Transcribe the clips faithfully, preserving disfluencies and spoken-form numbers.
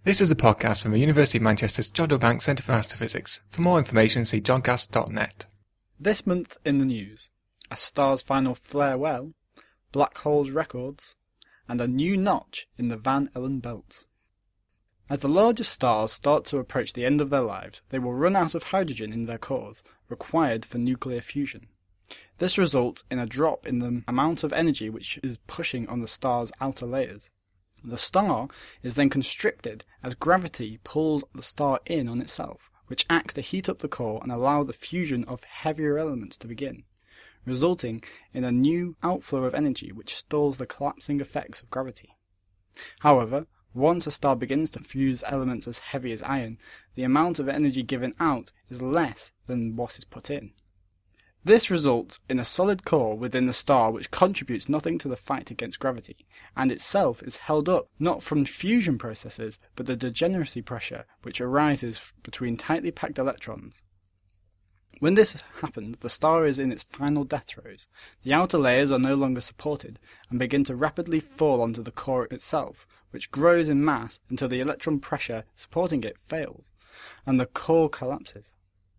This is a podcast from the University of Manchester's John O'Banks Centre for Astrophysics. For more information, see johncast dot net. This month in the news, a star's final farewell, black holes records, and a new notch in the Van Allen belts. As the largest stars start to approach the end of their lives, they will run out of hydrogen in their cores, required for nuclear fusion. This results in a drop in the amount of energy which is pushing on the star's outer layers. The star is then constricted as gravity pulls the star in on itself, which acts to heat up the core and allow the fusion of heavier elements to begin, resulting in a new outflow of energy which stalls the collapsing effects of gravity. However, once a star begins to fuse elements as heavy as iron, the amount of energy given out is less than what is put in. This results in a solid core within the star which contributes nothing to the fight against gravity, and itself is held up not from fusion processes but the degeneracy pressure which arises between tightly packed electrons. When this happens, the star is in its final death throes. The outer layers are no longer supported and begin to rapidly fall onto the core itself, which grows in mass until the electron pressure supporting it fails, and the core collapses.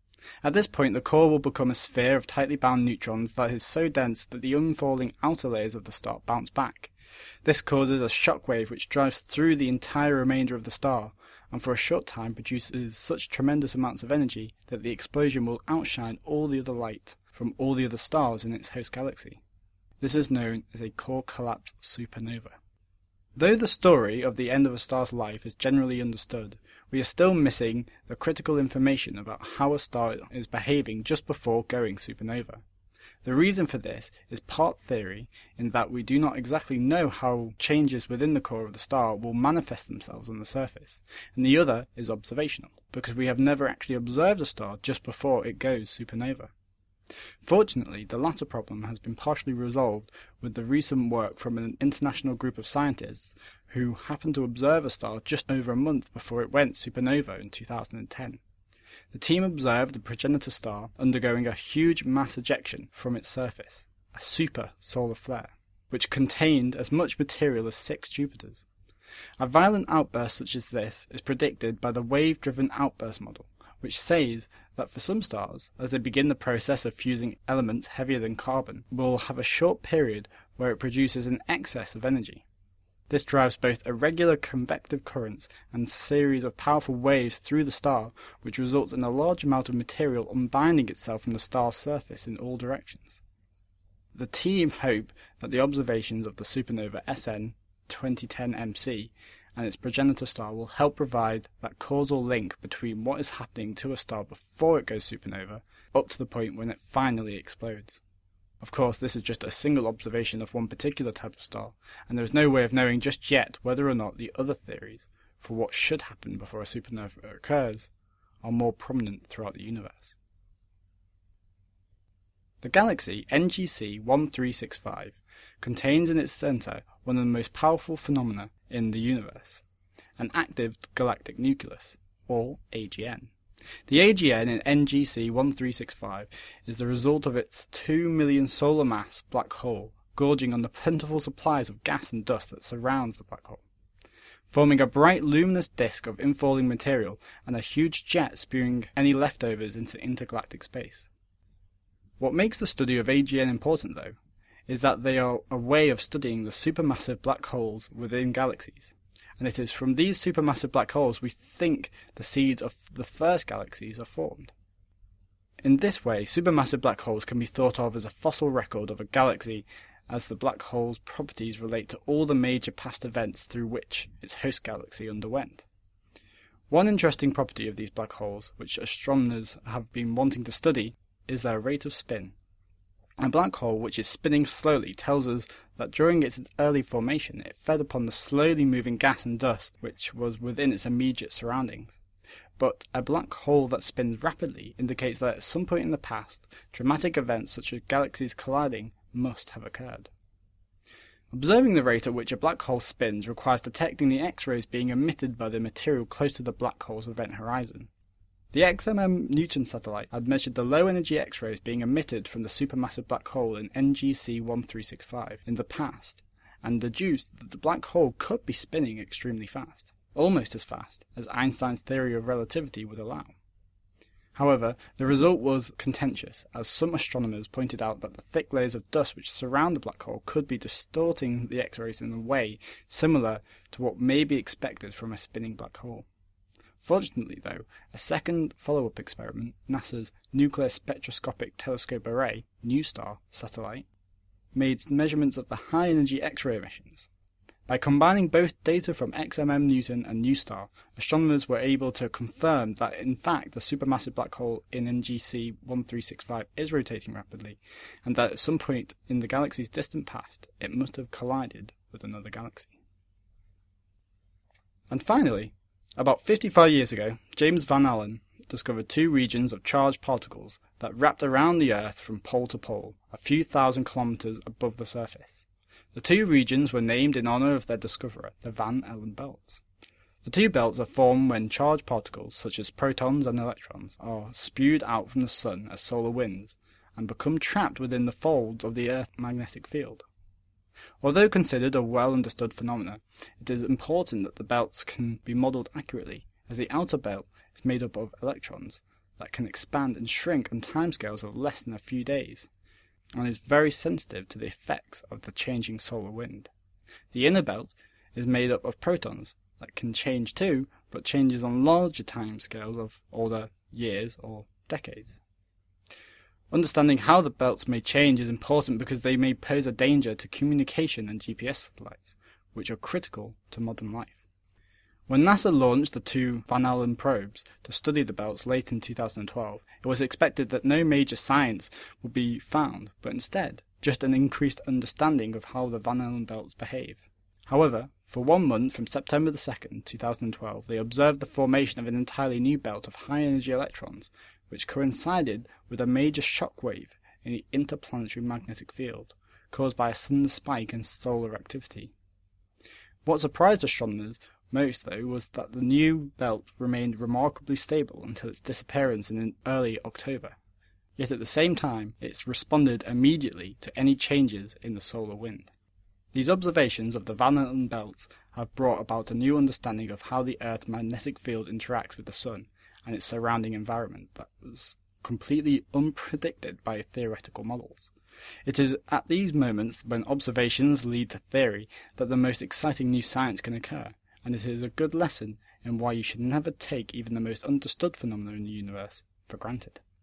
At this point, the core will become a sphere of tightly bound neutrons that is so dense that the unfalling outer layers of the star bounce back. This causes a shock wave which drives through the entire remainder of the star, and for a short time produces such tremendous amounts of energy that the explosion will outshine all the other light from all the other stars in its host galaxy. This is known as a core collapse supernova. Though the story of the end of a star's life is generally understood, we are still missing the critical information about how a star is behaving just before going supernova. The reason for this is part theory, in that we do not exactly know how changes within the core of the star will manifest themselves on the surface, and the other is observational, because we have never actually observed a star just before it goes supernova. Fortunately, the latter problem has been partially resolved with the recent work from an international group of scientists who happened to observe a star just over a month before it went supernova in two thousand ten. The team observed the progenitor star undergoing a huge mass ejection from its surface, a super solar flare, which contained as much material as six Jupiters. A violent outburst such as this is predicted by the wave-driven outburst model, which says that for some stars, as they begin the process of fusing elements heavier than carbon, will have a short period where it produces an excess of energy. This drives both irregular convective currents and a series of powerful waves through the star, which results in a large amount of material unbinding itself from the star's surface in all directions. The team hope that the observations of the supernova S N twenty ten M C and its progenitor star will help provide that causal link between what is happening to a star before it goes supernova up to the point when it finally explodes. Of course, this is just a single observation of one particular type of star, and there is no way of knowing just yet whether or not the other theories for what should happen before a supernova occurs are more prominent throughout the universe. The galaxy N G C one three six five contains in its centre one of the most powerful phenomena in the universe, an active galactic nucleus, or A G N. The A G N in N G C one three six five is the result of its two million solar mass black hole gorging on the plentiful supplies of gas and dust that surrounds the black hole, forming a bright luminous disk of infalling material and a huge jet spewing any leftovers into intergalactic space. What makes the study of A G N important, though, is that they are a way of studying the supermassive black holes within galaxies, and it is from these supermassive black holes we think the seeds of the first galaxies are formed. In this way, supermassive black holes can be thought of as a fossil record of a galaxy, as the black hole's properties relate to all the major past events through which its host galaxy underwent. One interesting property of these black holes, which astronomers have been wanting to study, is their rate of spin. A black hole which is spinning slowly tells us that during its early formation it fed upon the slowly moving gas and dust which was within its immediate surroundings. But a black hole that spins rapidly indicates that at some point in the past, dramatic events such as galaxies colliding must have occurred. Observing the rate at which a black hole spins requires detecting the X-rays being emitted by the material close to the black hole's event horizon. The X M M Newton satellite had measured the low-energy X-rays being emitted from the supermassive black hole in N G C one three six five in the past, and deduced that the black hole could be spinning extremely fast. almost as fast as Einstein's theory of relativity would allow. However, the result was contentious, as some astronomers pointed out that the thick layers of dust which surround the black hole could be distorting the X-rays in a way similar to what may be expected from a spinning black hole. Fortunately, though, a second follow-up experiment, NASA's Nuclear Spectroscopic Telescope Array (NuSTAR) satellite, made measurements of the high-energy X-ray emissions. By combining both data from X M M Newton and NuSTAR, astronomers were able to confirm that in fact the supermassive black hole in N G C one three six five is rotating rapidly, and that at some point in the galaxy's distant past it must have collided with another galaxy. And finally, about fifty-five years ago, James Van Allen discovered two regions of charged particles that wrapped around the Earth from pole to pole, a few thousand kilometers above the surface. The two regions were named in honor of their discoverer, the Van Allen belts. The two belts are formed when charged particles, such as protons and electrons, are spewed out from the Sun as solar winds and become trapped within the folds of the Earth's magnetic field. Although considered a well-understood phenomenon, it is important that the belts can be modelled accurately, as the outer belt is made up of electrons that can expand and shrink on timescales of less than a few days, and is very sensitive to the effects of the changing solar wind. The inner belt is made up of protons that can change too, but changes on larger timescales of order years or decades. Understanding how the belts may change is important because they may pose a danger to communication and G P S satellites, which are critical to modern life. When NASA launched the two Van Allen probes to study the belts late in two thousand twelve, it was expected that no major science would be found, but instead just an increased understanding of how the Van Allen belts behave. However, for one month from September the second, two thousand twelve, they observed the formation of an entirely new belt of high-energy electrons, which coincided with a major shock wave in the interplanetary magnetic field, caused by a sudden spike in solar activity. What surprised astronomers most, though, was that the new belt remained remarkably stable until its disappearance in early October. Yet at the same time, it responded immediately to any changes in the solar wind. These observations of the Van Allen belts have brought about a new understanding of how the Earth's magnetic field interacts with the Sun and its surrounding environment that was completely unpredicted by theoretical models. It is at these moments, when observations lead to theory, that the most exciting new science can occur, and it is a good lesson in why you should never take even the most understood phenomena in the universe for granted.